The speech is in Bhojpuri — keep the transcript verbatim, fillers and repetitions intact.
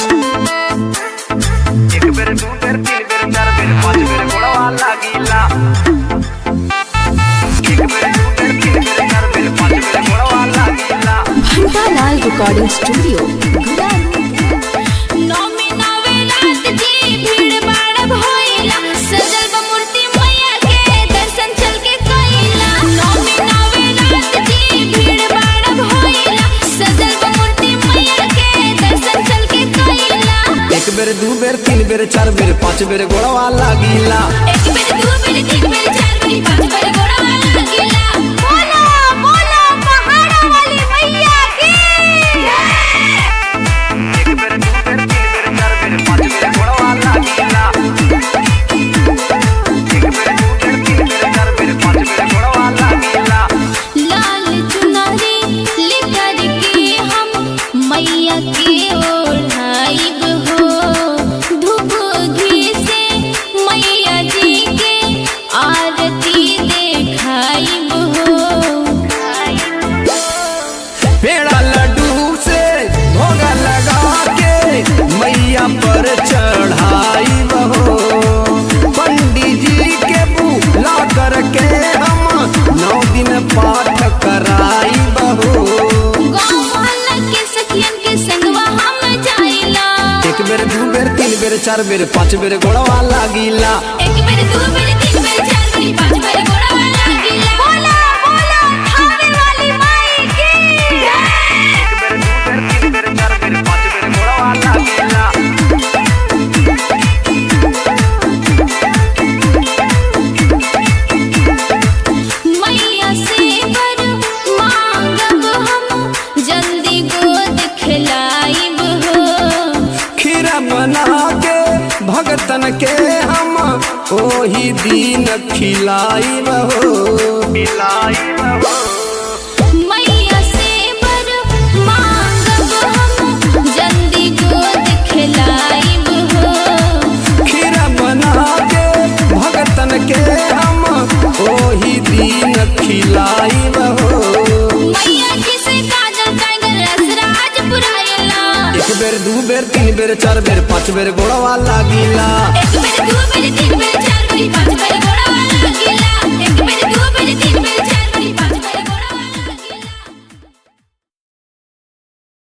एक बेर दू बेर तीन बेर चार बेर पाँच बेर गोड़वा लागिला। एक बेर दू बेर तीन बेर चार बेर पाँच बेर गोड़वा लागिला। घंटालाल रिकॉर्डिंग स्टूडियो एक बेर दू बेर तीन बेर चार बेर पाँच बेर गोड़वा लागिला। एक बेर दू बेर तीन बेर चार बेर पाँच बेर गोड़वा लागिला। बोलो बोलो पहाड़ा वाली मैया की। एक बेर दू बेर तीन बेर चार बेर पाँच बेर गोड़वा लागिला। एक बेर दू बेर तीन बेर चार बेर पाँच बेर गोड़वा लागिला। लाल चुनरी लेकर के हम मैया के ओढ़ाइब हो। धूप घी से मैया जी के आरती देखाइब हो। पेड़ा लड्डू से भोगा लगा के मैया पर चढ़ाई बहो। पंडित जी के बुला करके हम नौ दिन पाठ कराई बहो। गाँव मोहल्ला के सखियन के संगवा हम जाइला। एक बेर दू बेर तीन बेर चार बेर पाँच बेर गोड़वा लागिला। एक बेर दू बेर तीन बेर चार बेर पाँच बेर गोड़वा लागिला। बोला बोला थावे वाली माई की। एक बेर दू बेर तीन बेर चार बेर पाँच बेर गोड़वा लागिला। मैया से बर मांगब हम जल्दी गोद खिलाइब हो। खीरा बना के भगतन के हम ओही दिन खिलाई बहो। खिलाई बहो। मैया से बर मांगब हम जल्दी गोद खिलाइब हो। खीरा बना के भगतन के हम ओही दिन खिलाई बहो। मैया जी से काजल टाइगर रसराज पुराइला। एक बेर दू बेर तीन बेर चार बेर पाँच बेर गोड़वा लागिला। एक बेर दू बेर तीन बेर चार बेर पाँच बेर गोड़वा लागिला। एक बेर दू बेर तीन बेर चार